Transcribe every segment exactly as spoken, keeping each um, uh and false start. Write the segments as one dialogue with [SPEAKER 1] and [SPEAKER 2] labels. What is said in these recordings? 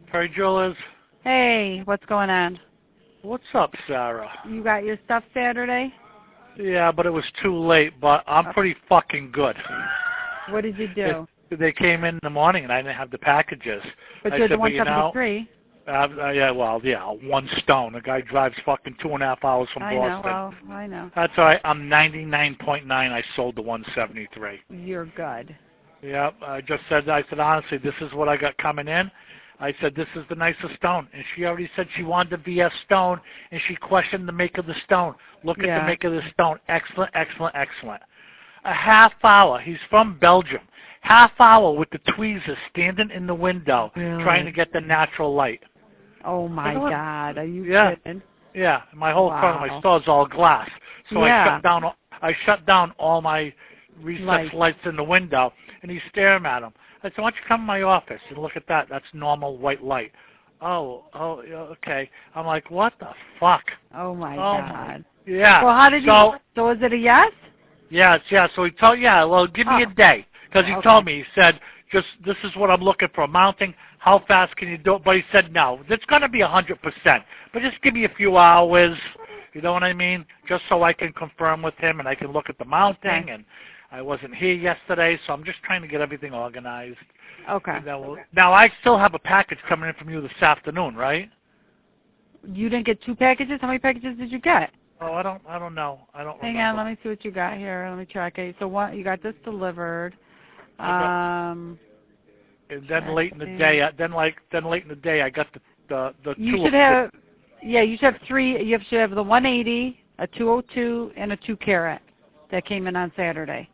[SPEAKER 1] Perry Jewelers.
[SPEAKER 2] Hey, what's going on?
[SPEAKER 1] What's up, Sarah?
[SPEAKER 2] You got your stuff Saturday?
[SPEAKER 1] Yeah, but it was too late, but I'm pretty fucking good.
[SPEAKER 2] What did you do?
[SPEAKER 1] It, they came in in the morning, and I didn't have the packages.
[SPEAKER 2] But
[SPEAKER 1] I
[SPEAKER 2] you're
[SPEAKER 1] said,
[SPEAKER 2] the one seventy-three.
[SPEAKER 1] You know, uh, uh, yeah, well, yeah, one stone. The guy drives fucking two and a half hours from
[SPEAKER 2] I
[SPEAKER 1] Boston.
[SPEAKER 2] know, well, I know.
[SPEAKER 1] That's all right. I'm ninety-nine point nine. I sold the one seventy-three.
[SPEAKER 2] You're good.
[SPEAKER 1] Yep, I just said, I said, honestly, this is what I got coming in. I said, this is the nicest stone. And she already said she wanted the V S stone, and she questioned the make of the stone. Look
[SPEAKER 2] yeah.
[SPEAKER 1] at the make of the stone. Excellent, excellent, excellent. A half hour. He's from Belgium. Half hour with the tweezers standing in the window
[SPEAKER 2] really?
[SPEAKER 1] trying to get the natural light.
[SPEAKER 2] Oh, my
[SPEAKER 1] you know
[SPEAKER 2] God. Are you
[SPEAKER 1] yeah.
[SPEAKER 2] kidding?
[SPEAKER 1] Yeah. My whole
[SPEAKER 2] wow.
[SPEAKER 1] front of my store's all glass. So
[SPEAKER 2] yeah.
[SPEAKER 1] I shut down I shut down all my recessed
[SPEAKER 2] lights.
[SPEAKER 1] lights in the window, and he's staring at him. I said, why don't you come to my office and look at that? That's normal white light. Oh, oh, okay. I'm like, what the fuck?
[SPEAKER 2] Oh, my
[SPEAKER 1] oh
[SPEAKER 2] God.
[SPEAKER 1] My. Yeah.
[SPEAKER 2] Well, how did
[SPEAKER 1] so,
[SPEAKER 2] you, so is it a yes?
[SPEAKER 1] Yes, yeah. So he told, yeah, well, give me
[SPEAKER 2] oh.
[SPEAKER 1] a day. Because he
[SPEAKER 2] okay.
[SPEAKER 1] told me, he said, just, this is what I'm looking for, mounting. How fast can you do it? But he said, no, it's going to be one hundred percent. But just give me a few hours. You know what I mean? Just so I can confirm with him and I can look at the mounting.
[SPEAKER 2] Okay.
[SPEAKER 1] And I wasn't here yesterday, so I'm just trying to get everything organized.
[SPEAKER 2] Okay.
[SPEAKER 1] Now, now, I still have a package coming in from you this afternoon, right?
[SPEAKER 2] You didn't get two packages? How many packages did you get?
[SPEAKER 1] Oh, I don't, I don't know. I don't
[SPEAKER 2] Hang
[SPEAKER 1] remember.
[SPEAKER 2] on, let me see what you got here. Let me check it. So what, you got this delivered.
[SPEAKER 1] Got,
[SPEAKER 2] um,
[SPEAKER 1] and then late in the day, then like, then late in the day, I got the the the
[SPEAKER 2] you
[SPEAKER 1] two.
[SPEAKER 2] should have, yeah, you should have three. You should have the one eighty, a two oh two, and a two carat that came in on Saturday.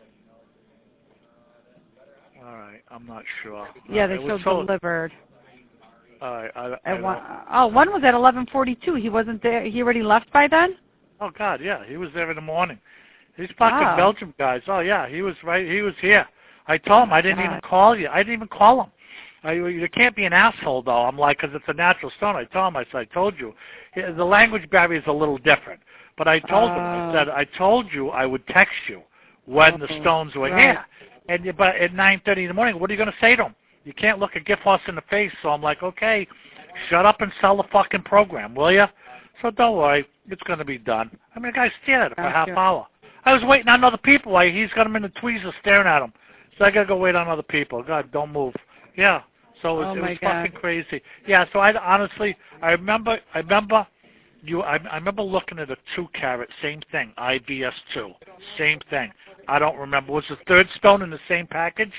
[SPEAKER 1] All right, I'm not sure.
[SPEAKER 2] Yeah,
[SPEAKER 1] uh,
[SPEAKER 2] they showed
[SPEAKER 1] so,
[SPEAKER 2] delivered.
[SPEAKER 1] All right, I, I
[SPEAKER 2] At one, oh, one was at eleven forty-two. He wasn't there. He already left by then?
[SPEAKER 1] Oh, God, yeah. He was there in the morning. These fucking
[SPEAKER 2] oh.
[SPEAKER 1] Belgium guys. Oh, yeah, he was right. He was here. I told him I didn't
[SPEAKER 2] God.
[SPEAKER 1] even call you. I didn't even call him. I, you can't be an asshole, though. I'm like, because it's a natural stone. I told him, I said, I told you. The language barrier is a little different. But I told
[SPEAKER 2] uh,
[SPEAKER 1] him, I said, I told you I would text you when the stones were
[SPEAKER 2] right.
[SPEAKER 1] here. And but at nine thirty in the morning, what are you going to say to him? You can't look a gift horse in the face. So I'm like, okay, shut up and sell the fucking program, will you? So don't worry, it's going to be done. I mean, the guy's staring at it for a half hour. I was waiting on other people. Like, he's got him in the tweezers staring at him. So I got to go wait on other people. God, don't move. Yeah. So it was,
[SPEAKER 2] oh
[SPEAKER 1] it was
[SPEAKER 2] God.
[SPEAKER 1] fucking crazy. Yeah. So I honestly, I remember, I remember you. I, I remember looking at a two carat, same thing, I B S two, same thing. I don't remember. Was the third stone in the same package?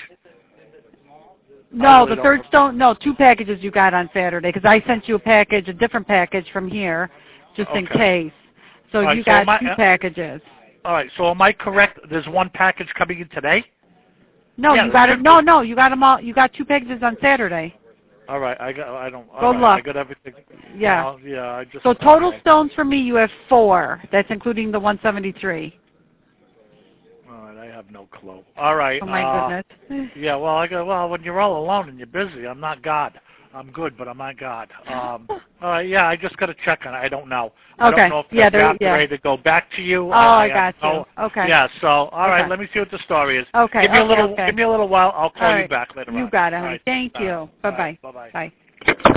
[SPEAKER 2] No,
[SPEAKER 1] really
[SPEAKER 2] the third
[SPEAKER 1] remember.
[SPEAKER 2] stone. No, two packages you got on Saturday because I sent you a package, a different package from here, just
[SPEAKER 1] okay.
[SPEAKER 2] in case. So
[SPEAKER 1] all
[SPEAKER 2] you
[SPEAKER 1] right,
[SPEAKER 2] got
[SPEAKER 1] so
[SPEAKER 2] two
[SPEAKER 1] I,
[SPEAKER 2] packages.
[SPEAKER 1] All right. So am I correct? There's one package coming in today?
[SPEAKER 2] No,
[SPEAKER 1] yeah,
[SPEAKER 2] you got it. No, no, you got them all. You got two packages on Saturday.
[SPEAKER 1] All right. I got. I don't.
[SPEAKER 2] Go
[SPEAKER 1] all right,
[SPEAKER 2] look.
[SPEAKER 1] I got everything.
[SPEAKER 2] Yeah.
[SPEAKER 1] Well, yeah. I just.
[SPEAKER 2] So total
[SPEAKER 1] okay.
[SPEAKER 2] stones for me, you have four. That's including the one seventy-three.
[SPEAKER 1] All right. I have no clue. All right.
[SPEAKER 2] Oh my
[SPEAKER 1] uh,
[SPEAKER 2] goodness.
[SPEAKER 1] Yeah. Well, I go. Well, when you're all alone and you're busy, I'm not God. I'm good, but I'm not God. Um, all right. Yeah. I just got to check on it. I don't know. I
[SPEAKER 2] okay.
[SPEAKER 1] don't know if
[SPEAKER 2] yeah,
[SPEAKER 1] they're
[SPEAKER 2] yeah.
[SPEAKER 1] ready to go back to you.
[SPEAKER 2] Oh,
[SPEAKER 1] I,
[SPEAKER 2] I got you.
[SPEAKER 1] no,
[SPEAKER 2] Okay.
[SPEAKER 1] Yeah. So, all
[SPEAKER 2] okay.
[SPEAKER 1] right. Let me see what the story is.
[SPEAKER 2] Okay.
[SPEAKER 1] Give me
[SPEAKER 2] okay,
[SPEAKER 1] a little.
[SPEAKER 2] Okay.
[SPEAKER 1] Give me a little while. I'll call
[SPEAKER 2] all right.
[SPEAKER 1] you back later
[SPEAKER 2] you
[SPEAKER 1] on.
[SPEAKER 2] got it,
[SPEAKER 1] All
[SPEAKER 2] honey.
[SPEAKER 1] right.
[SPEAKER 2] Thank
[SPEAKER 1] All
[SPEAKER 2] you.
[SPEAKER 1] right.
[SPEAKER 2] Bye-bye.
[SPEAKER 1] Bye-bye.
[SPEAKER 2] Bye.